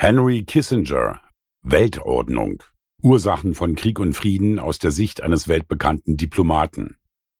Henry Kissinger, Weltordnung. Ursachen von Krieg und Frieden aus der Sicht eines weltbekannten Diplomaten.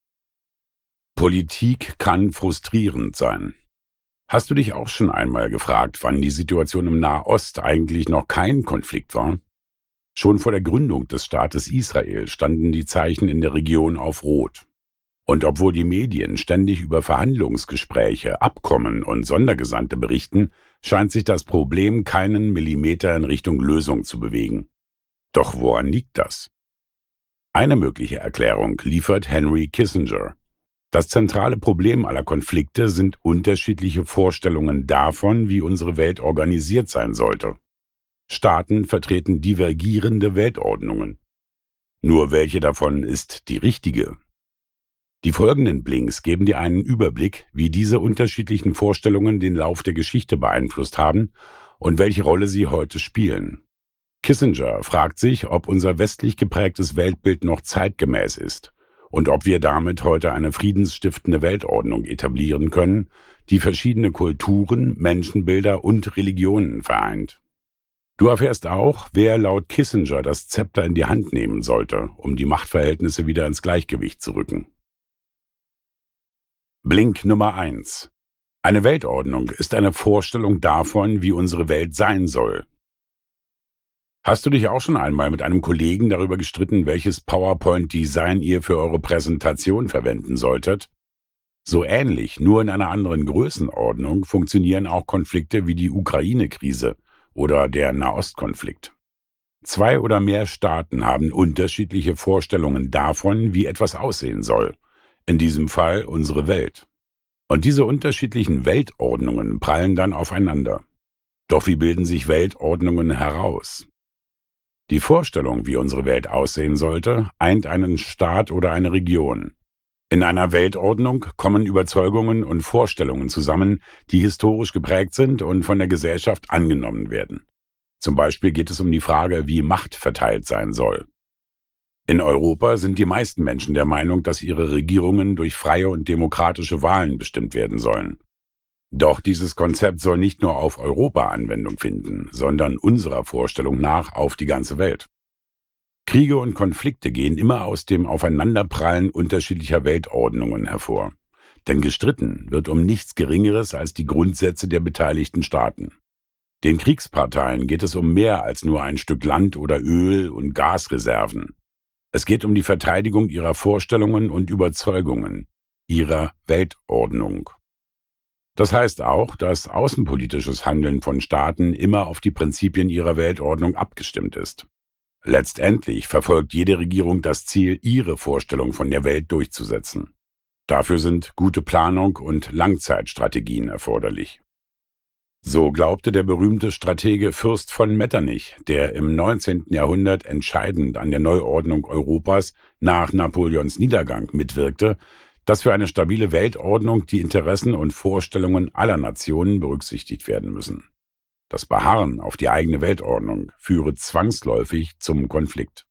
Politik kann frustrierend sein. Hast du dich auch schon einmal gefragt, wann die Situation im Nahost eigentlich noch kein Konflikt war? Schon vor der Gründung des Staates Israel standen die Zeichen in der Region auf Rot. Und obwohl die Medien ständig über Verhandlungsgespräche, Abkommen und Sondergesandte berichten, scheint sich das Problem keinen Millimeter in Richtung Lösung zu bewegen. Doch woran liegt das? Eine mögliche Erklärung liefert Henry Kissinger. Das zentrale Problem aller Konflikte sind unterschiedliche Vorstellungen davon, wie unsere Welt organisiert sein sollte. Staaten vertreten divergierende Weltordnungen. Nur welche davon ist die richtige? Die folgenden Blinks geben dir einen Überblick, wie diese unterschiedlichen Vorstellungen den Lauf der Geschichte beeinflusst haben und welche Rolle sie heute spielen. Kissinger fragt sich, ob unser westlich geprägtes Weltbild noch zeitgemäß ist und ob wir damit heute eine friedensstiftende Weltordnung etablieren können, die verschiedene Kulturen, Menschenbilder und Religionen vereint. Du erfährst auch, wer laut Kissinger das Zepter in die Hand nehmen sollte, um die Machtverhältnisse wieder ins Gleichgewicht zu rücken. Blink Nummer 1. Eine Weltordnung ist eine Vorstellung davon, wie unsere Welt sein soll. Hast du dich auch schon einmal mit einem Kollegen darüber gestritten, welches PowerPoint-Design ihr für eure Präsentation verwenden solltet? So ähnlich, nur in einer anderen Größenordnung, funktionieren auch Konflikte wie die Ukraine-Krise oder der Nahostkonflikt. Zwei oder mehr Staaten haben unterschiedliche Vorstellungen davon, wie etwas aussehen soll. In diesem Fall unsere Welt. Und diese unterschiedlichen Weltordnungen prallen dann aufeinander. Doch wie bilden sich Weltordnungen heraus? Die Vorstellung, wie unsere Welt aussehen sollte, eint einen Staat oder eine Region. In einer Weltordnung kommen Überzeugungen und Vorstellungen zusammen, die historisch geprägt sind und von der Gesellschaft angenommen werden. Zum Beispiel geht es um die Frage, wie Macht verteilt sein soll. In Europa sind die meisten Menschen der Meinung, dass ihre Regierungen durch freie und demokratische Wahlen bestimmt werden sollen. Doch dieses Konzept soll nicht nur auf Europa Anwendung finden, sondern unserer Vorstellung nach auf die ganze Welt. Kriege und Konflikte gehen immer aus dem Aufeinanderprallen unterschiedlicher Weltordnungen hervor. Denn gestritten wird um nichts Geringeres als die Grundsätze der beteiligten Staaten. Den Kriegsparteien geht es um mehr als nur ein Stück Land oder Öl- und Gasreserven. Es geht um die Verteidigung ihrer Vorstellungen und Überzeugungen, ihrer Weltordnung. Das heißt auch, dass außenpolitisches Handeln von Staaten immer auf die Prinzipien ihrer Weltordnung abgestimmt ist. Letztendlich verfolgt jede Regierung das Ziel, ihre Vorstellung von der Welt durchzusetzen. Dafür sind gute Planung und Langzeitstrategien erforderlich. So glaubte der berühmte Stratege Fürst von Metternich, der im 19. Jahrhundert entscheidend an der Neuordnung Europas nach Napoleons Niedergang mitwirkte, dass für eine stabile Weltordnung die Interessen und Vorstellungen aller Nationen berücksichtigt werden müssen. Das Beharren auf die eigene Weltordnung führe zwangsläufig zum Konflikt.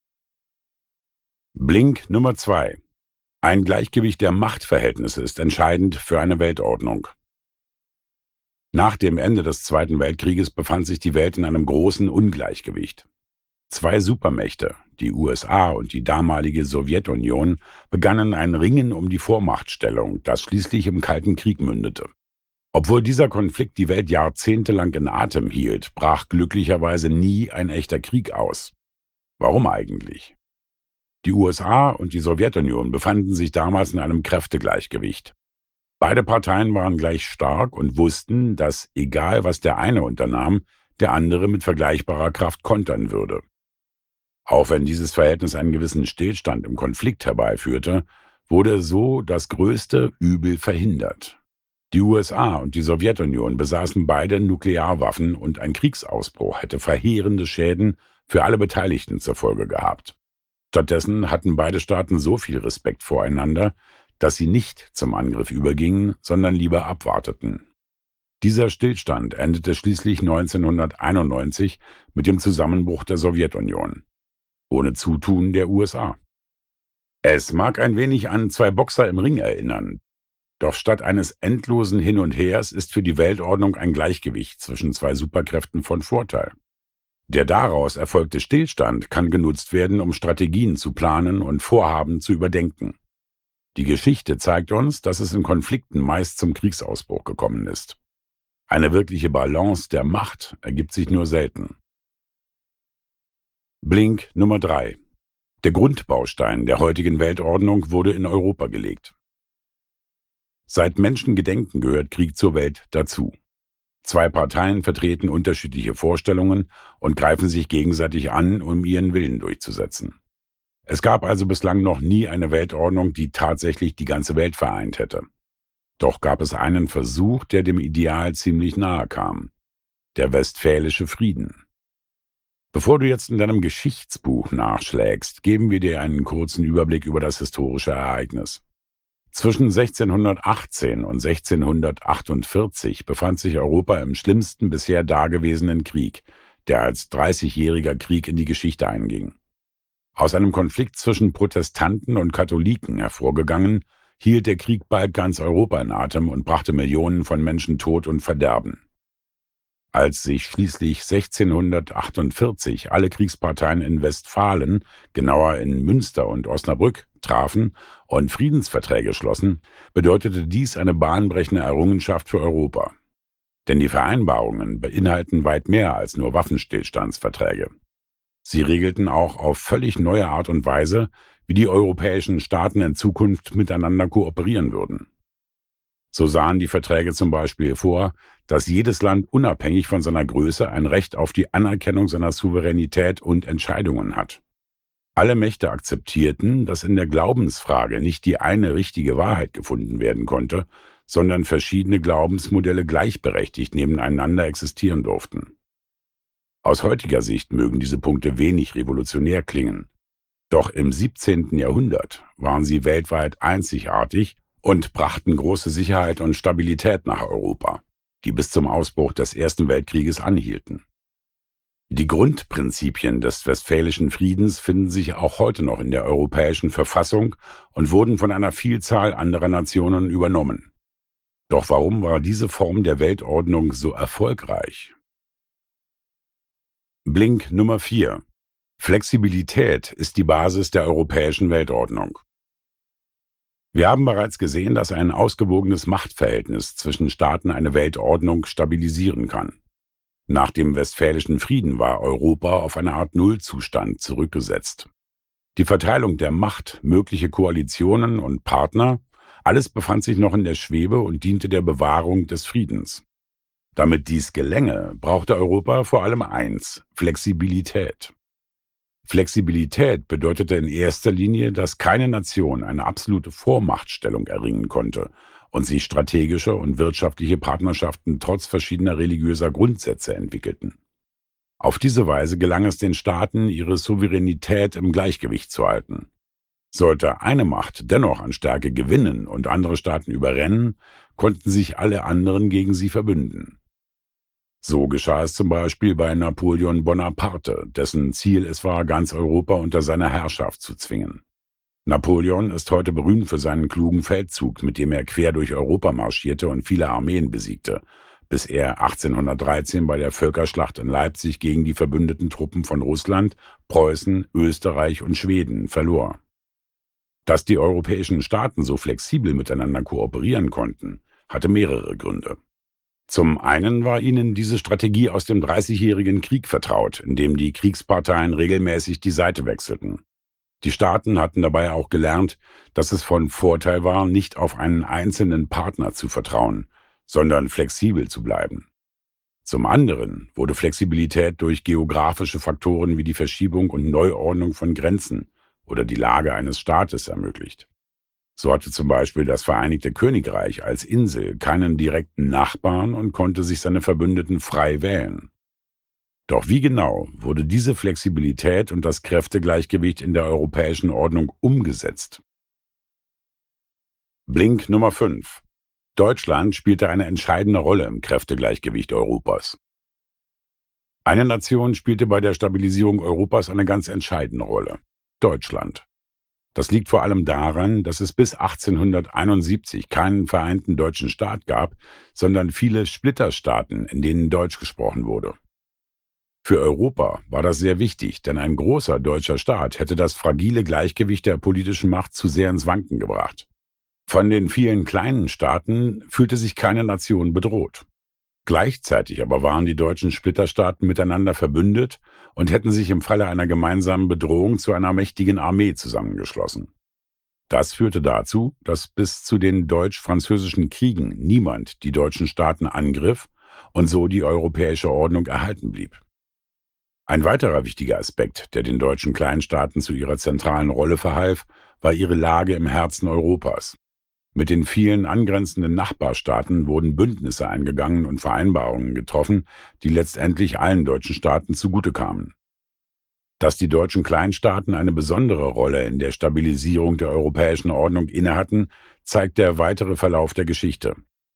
Blink Nummer 2. Ein Gleichgewicht der Machtverhältnisse ist entscheidend für eine Weltordnung. Nach dem Ende des Zweiten Weltkrieges befand sich die Welt in einem großen Ungleichgewicht. Zwei Supermächte, die USA und die damalige Sowjetunion, begannen ein Ringen um die Vormachtstellung, das schließlich im Kalten Krieg mündete. Obwohl dieser Konflikt die Welt jahrzehntelang in Atem hielt, brach glücklicherweise nie ein echter Krieg aus. Warum eigentlich? Die USA und die Sowjetunion befanden sich damals in einem Kräftegleichgewicht. Beide Parteien waren gleich stark und wussten, dass, egal was der eine unternahm, der andere mit vergleichbarer Kraft kontern würde. Auch wenn dieses Verhältnis einen gewissen Stillstand im Konflikt herbeiführte, wurde so das größte Übel verhindert. Die USA und die Sowjetunion besaßen beide Nuklearwaffen und ein Kriegsausbruch hätte verheerende Schäden für alle Beteiligten zur Folge gehabt. Stattdessen hatten beide Staaten so viel Respekt voreinander, dass sie nicht zum Angriff übergingen, sondern lieber abwarteten. Dieser Stillstand endete schließlich 1991 mit dem Zusammenbruch der Sowjetunion. Ohne Zutun der USA. Es mag ein wenig an zwei Boxer im Ring erinnern. Doch statt eines endlosen Hin und Hers ist für die Weltordnung ein Gleichgewicht zwischen zwei Superkräften von Vorteil. Der daraus erfolgte Stillstand kann genutzt werden, um Strategien zu planen und Vorhaben zu überdenken. Die Geschichte zeigt uns, dass es in Konflikten meist zum Kriegsausbruch gekommen ist. Eine wirkliche Balance der Macht ergibt sich nur selten. Blink Nummer 3. Der Grundbaustein der heutigen Weltordnung wurde in Europa gelegt. Seit Menschengedenken gehört Krieg zur Welt dazu. Zwei Parteien vertreten unterschiedliche Vorstellungen und greifen sich gegenseitig an, um ihren Willen durchzusetzen. Es gab also bislang noch nie eine Weltordnung, die tatsächlich die ganze Welt vereint hätte. Doch gab es einen Versuch, der dem Ideal ziemlich nahe kam: der Westfälische Frieden. Bevor du jetzt in deinem Geschichtsbuch nachschlägst, geben wir dir einen kurzen Überblick über das historische Ereignis. Zwischen 1618 und 1648 befand sich Europa im schlimmsten bisher dagewesenen Krieg, der als 30-jähriger Krieg in die Geschichte einging. Aus einem Konflikt zwischen Protestanten und Katholiken hervorgegangen, hielt der Krieg bald ganz Europa in Atem und brachte Millionen von Menschen Tod und Verderben. Als sich schließlich 1648 alle Kriegsparteien in Westfalen, genauer in Münster und Osnabrück, trafen und Friedensverträge schlossen, bedeutete dies eine bahnbrechende Errungenschaft für Europa. Denn die Vereinbarungen beinhalten weit mehr als nur Waffenstillstandsverträge. Sie regelten auch auf völlig neue Art und Weise, wie die europäischen Staaten in Zukunft miteinander kooperieren würden. So sahen die Verträge zum Beispiel vor, dass jedes Land unabhängig von seiner Größe ein Recht auf die Anerkennung seiner Souveränität und Entscheidungen hat. Alle Mächte akzeptierten, dass in der Glaubensfrage nicht die eine richtige Wahrheit gefunden werden konnte, sondern verschiedene Glaubensmodelle gleichberechtigt nebeneinander existieren durften. Aus heutiger Sicht mögen diese Punkte wenig revolutionär klingen. Doch im 17. Jahrhundert waren sie weltweit einzigartig und brachten große Sicherheit und Stabilität nach Europa, die bis zum Ausbruch des Ersten Weltkrieges anhielten. Die Grundprinzipien des Westfälischen Friedens finden sich auch heute noch in der europäischen Verfassung und wurden von einer Vielzahl anderer Nationen übernommen. Doch warum war diese Form der Weltordnung so erfolgreich? Blink Nummer 4. Flexibilität ist die Basis der europäischen Weltordnung. Wir haben bereits gesehen, dass ein ausgewogenes Machtverhältnis zwischen Staaten eine Weltordnung stabilisieren kann. Nach dem Westfälischen Frieden war Europa auf eine Art Nullzustand zurückgesetzt. Die Verteilung der Macht, mögliche Koalitionen und Partner, alles befand sich noch in der Schwebe und diente der Bewahrung des Friedens. Damit dies gelänge, brauchte Europa vor allem eins: Flexibilität. Flexibilität bedeutete in erster Linie, dass keine Nation eine absolute Vormachtstellung erringen konnte und sich strategische und wirtschaftliche Partnerschaften trotz verschiedener religiöser Grundsätze entwickelten. Auf diese Weise gelang es den Staaten, ihre Souveränität im Gleichgewicht zu halten. Sollte eine Macht dennoch an Stärke gewinnen und andere Staaten überrennen, konnten sich alle anderen gegen sie verbünden. So geschah es zum Beispiel bei Napoleon Bonaparte, dessen Ziel es war, ganz Europa unter seine Herrschaft zu zwingen. Napoleon ist heute berühmt für seinen klugen Feldzug, mit dem er quer durch Europa marschierte und viele Armeen besiegte, bis er 1813 bei der Völkerschlacht in Leipzig gegen die verbündeten Truppen von Russland, Preußen, Österreich und Schweden verlor. Dass die europäischen Staaten so flexibel miteinander kooperieren konnten, hatte mehrere Gründe. Zum einen war ihnen diese Strategie aus dem Dreißigjährigen Krieg vertraut, in dem die Kriegsparteien regelmäßig die Seite wechselten. Die Staaten hatten dabei auch gelernt, dass es von Vorteil war, nicht auf einen einzelnen Partner zu vertrauen, sondern flexibel zu bleiben. Zum anderen wurde Flexibilität durch geografische Faktoren wie die Verschiebung und Neuordnung von Grenzen oder die Lage eines Staates ermöglicht. So hatte zum Beispiel das Vereinigte Königreich als Insel keinen direkten Nachbarn und konnte sich seine Verbündeten frei wählen. Doch wie genau wurde diese Flexibilität und das Kräftegleichgewicht in der europäischen Ordnung umgesetzt? Blink Nummer 5. Deutschland spielte eine entscheidende Rolle im Kräftegleichgewicht Europas. Eine Nation spielte bei der Stabilisierung Europas eine ganz entscheidende Rolle: Deutschland. Das liegt vor allem daran, dass es bis 1871 keinen vereinten deutschen Staat gab, sondern viele Splitterstaaten, in denen Deutsch gesprochen wurde. Für Europa war das sehr wichtig, denn ein großer deutscher Staat hätte das fragile Gleichgewicht der politischen Macht zu sehr ins Wanken gebracht. Von den vielen kleinen Staaten fühlte sich keine Nation bedroht. Gleichzeitig aber waren die deutschen Splitterstaaten miteinander verbündet und hätten sich im Falle einer gemeinsamen Bedrohung zu einer mächtigen Armee zusammengeschlossen. Das führte dazu, dass bis zu den deutsch-französischen Kriegen niemand die deutschen Staaten angriff und so die europäische Ordnung erhalten blieb. Ein weiterer wichtiger Aspekt, der den deutschen Kleinstaaten zu ihrer zentralen Rolle verhalf, war ihre Lage im Herzen Europas. Mit den vielen angrenzenden Nachbarstaaten wurden Bündnisse eingegangen und Vereinbarungen getroffen, die letztendlich allen deutschen Staaten zugute kamen. Dass die deutschen Kleinstaaten eine besondere Rolle in der Stabilisierung der europäischen Ordnung innehatten, zeigt der weitere Verlauf der Geschichte.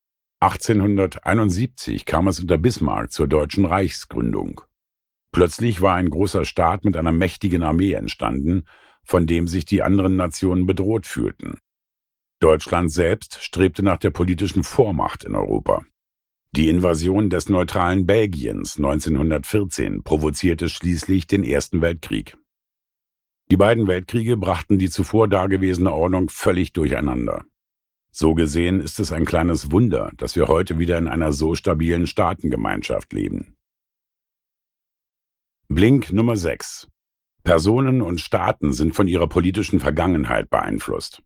1871 kam es unter Bismarck zur Deutschen Reichsgründung. Plötzlich war ein großer Staat mit einer mächtigen Armee entstanden, von dem sich die anderen Nationen bedroht fühlten. Deutschland selbst strebte nach der politischen Vormacht in Europa. Die Invasion des neutralen Belgiens 1914 provozierte schließlich den Ersten Weltkrieg. Die beiden Weltkriege brachten die zuvor dagewesene Ordnung völlig durcheinander. So gesehen ist es ein kleines Wunder, dass wir heute wieder in einer so stabilen Staatengemeinschaft leben. Blink Nummer 6. Personen und Staaten sind von ihrer politischen Vergangenheit beeinflusst.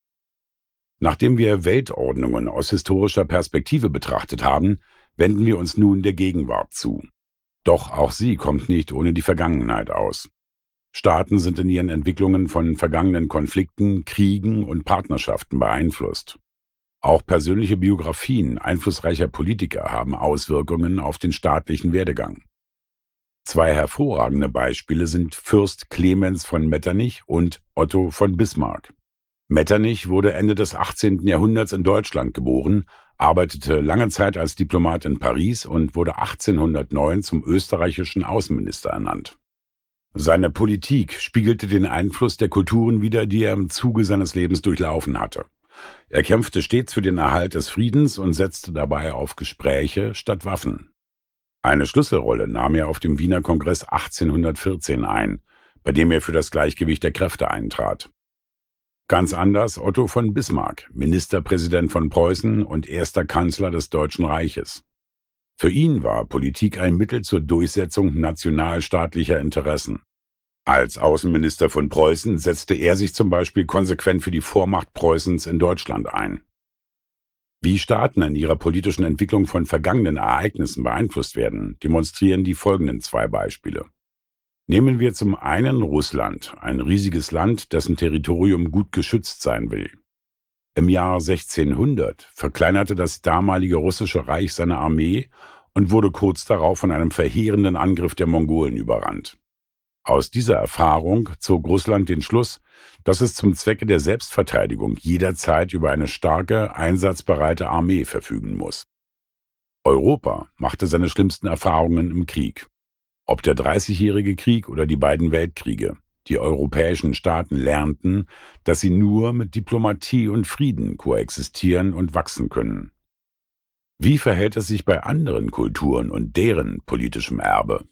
Nachdem wir Weltordnungen aus historischer Perspektive betrachtet haben, wenden wir uns nun der Gegenwart zu. Doch auch sie kommt nicht ohne die Vergangenheit aus. Staaten sind in ihren Entwicklungen von vergangenen Konflikten, Kriegen und Partnerschaften beeinflusst. Auch persönliche Biografien einflussreicher Politiker haben Auswirkungen auf den staatlichen Werdegang. Zwei hervorragende Beispiele sind Fürst Clemens von Metternich und Otto von Bismarck. Metternich wurde Ende des 18. Jahrhunderts in Deutschland geboren, arbeitete lange Zeit als Diplomat in Paris und wurde 1809 zum österreichischen Außenminister ernannt. Seine Politik spiegelte den Einfluss der Kulturen wider, die er im Zuge seines Lebens durchlaufen hatte. Er kämpfte stets für den Erhalt des Friedens und setzte dabei auf Gespräche statt Waffen. Eine Schlüsselrolle nahm er auf dem Wiener Kongress 1814 ein, bei dem er für das Gleichgewicht der Kräfte eintrat. Ganz anders Otto von Bismarck, Ministerpräsident von Preußen und erster Kanzler des Deutschen Reiches. Für ihn war Politik ein Mittel zur Durchsetzung nationalstaatlicher Interessen. Als Außenminister von Preußen setzte er sich zum Beispiel konsequent für die Vormacht Preußens in Deutschland ein. Wie Staaten in ihrer politischen Entwicklung von vergangenen Ereignissen beeinflusst werden, demonstrieren die folgenden zwei Beispiele. Nehmen wir zum einen Russland, ein riesiges Land, dessen Territorium gut geschützt sein will. Im Jahr 1600 verkleinerte das damalige russische Reich seine Armee und wurde kurz darauf von einem verheerenden Angriff der Mongolen überrannt. Aus dieser Erfahrung zog Russland den Schluss, dass es zum Zwecke der Selbstverteidigung jederzeit über eine starke, einsatzbereite Armee verfügen muss. Europa machte seine schlimmsten Erfahrungen im Krieg. Ob der Dreißigjährige Krieg oder die beiden Weltkriege, die europäischen Staaten lernten, dass sie nur mit Diplomatie und Frieden koexistieren und wachsen können. Wie verhält es sich bei anderen Kulturen und deren politischem Erbe?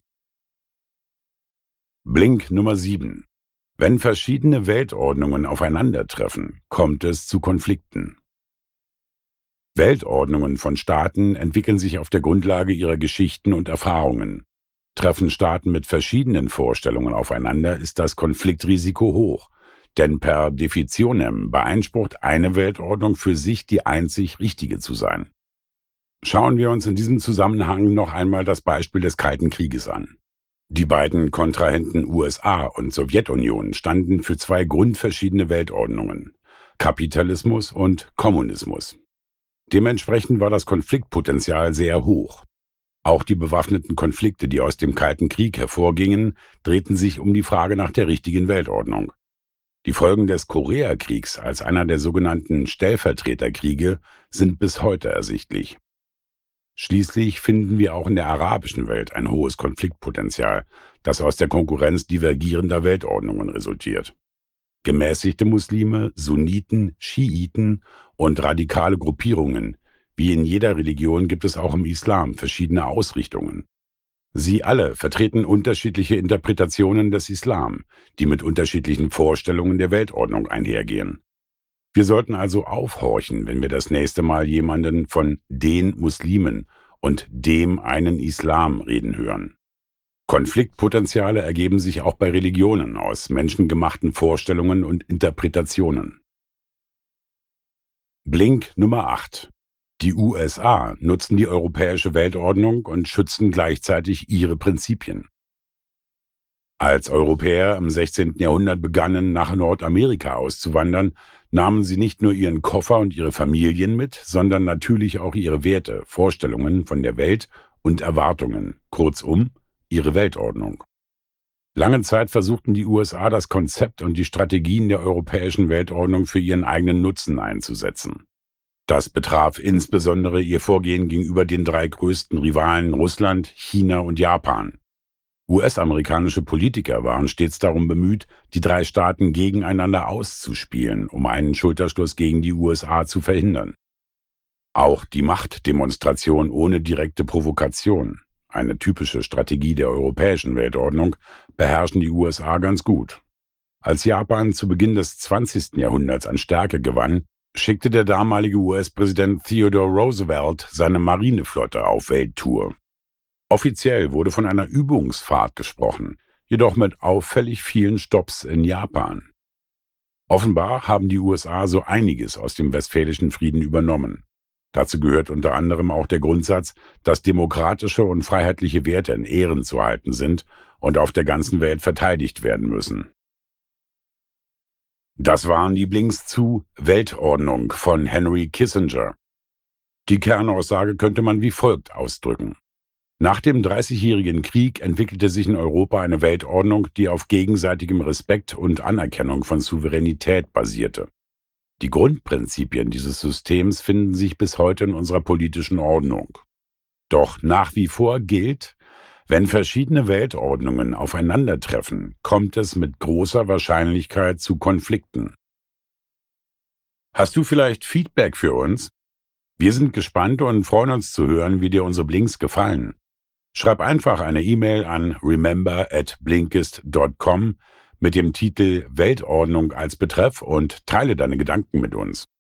Blink Nummer 7. Wenn verschiedene Weltordnungen aufeinandertreffen, kommt es zu Konflikten. Weltordnungen von Staaten entwickeln sich auf der Grundlage ihrer Geschichten und Erfahrungen. Treffen Staaten mit verschiedenen Vorstellungen aufeinander, ist das Konfliktrisiko hoch, denn per Definitionem beansprucht eine Weltordnung für sich die einzig richtige zu sein. Schauen wir uns in diesem Zusammenhang noch einmal das Beispiel des Kalten Krieges an. Die beiden Kontrahenten USA und Sowjetunion standen für zwei grundverschiedene Weltordnungen: Kapitalismus und Kommunismus. Dementsprechend war das Konfliktpotenzial sehr hoch. Auch die bewaffneten Konflikte, die aus dem Kalten Krieg hervorgingen, drehten sich um die Frage nach der richtigen Weltordnung. Die Folgen des Koreakriegs als einer der sogenannten Stellvertreterkriege sind bis heute ersichtlich. Schließlich finden wir auch in der arabischen Welt ein hohes Konfliktpotenzial, das aus der Konkurrenz divergierender Weltordnungen resultiert. Gemäßigte Muslime, Sunniten, Schiiten und radikale Gruppierungen. Wie in jeder Religion gibt es auch im Islam verschiedene Ausrichtungen. Sie alle vertreten unterschiedliche Interpretationen des Islam, die mit unterschiedlichen Vorstellungen der Weltordnung einhergehen. Wir sollten also aufhorchen, wenn wir das nächste Mal jemanden von den Muslimen und dem einen Islam reden hören. Konfliktpotenziale ergeben sich auch bei Religionen aus menschengemachten Vorstellungen und Interpretationen. Blink Nummer 8. Die USA nutzen die europäische Weltordnung und schützen gleichzeitig ihre Prinzipien. Als Europäer im 16. Jahrhundert begannen, nach Nordamerika auszuwandern, nahmen sie nicht nur ihren Koffer und ihre Familien mit, sondern natürlich auch ihre Werte, Vorstellungen von der Welt und Erwartungen, kurzum ihre Weltordnung. Lange Zeit versuchten die USA, das Konzept und die Strategien der europäischen Weltordnung für ihren eigenen Nutzen einzusetzen. Das betraf insbesondere ihr Vorgehen gegenüber den drei größten Rivalen Russland, China und Japan. US-amerikanische Politiker waren stets darum bemüht, die drei Staaten gegeneinander auszuspielen, um einen Schulterschluss gegen die USA zu verhindern. Auch die Machtdemonstration ohne direkte Provokation, eine typische Strategie der europäischen Weltordnung, beherrschen die USA ganz gut. Als Japan zu Beginn des 20. Jahrhunderts an Stärke gewann, schickte der damalige US-Präsident Theodore Roosevelt seine Marineflotte auf Welttour. Offiziell wurde von einer Übungsfahrt gesprochen, jedoch mit auffällig vielen Stopps in Japan. Offenbar haben die USA so einiges aus dem Westfälischen Frieden übernommen. Dazu gehört unter anderem auch der Grundsatz, dass demokratische und freiheitliche Werte in Ehren zu halten sind und auf der ganzen Welt verteidigt werden müssen. Das waren die Blinks zu Weltordnung von Henry Kissinger. Die Kernaussage könnte man wie folgt ausdrücken. Nach dem Dreißigjährigen Krieg entwickelte sich in Europa eine Weltordnung, die auf gegenseitigem Respekt und Anerkennung von Souveränität basierte. Die Grundprinzipien dieses Systems finden sich bis heute in unserer politischen Ordnung. Doch nach wie vor gilt, wenn verschiedene Weltordnungen aufeinandertreffen, kommt es mit großer Wahrscheinlichkeit zu Konflikten. Hast du vielleicht Feedback für uns? Wir sind gespannt und freuen uns zu hören, wie dir unsere Blinks gefallen. Schreib einfach eine E-Mail an remember@blinkist.com mit dem Titel Weltordnung als Betreff und teile deine Gedanken mit uns.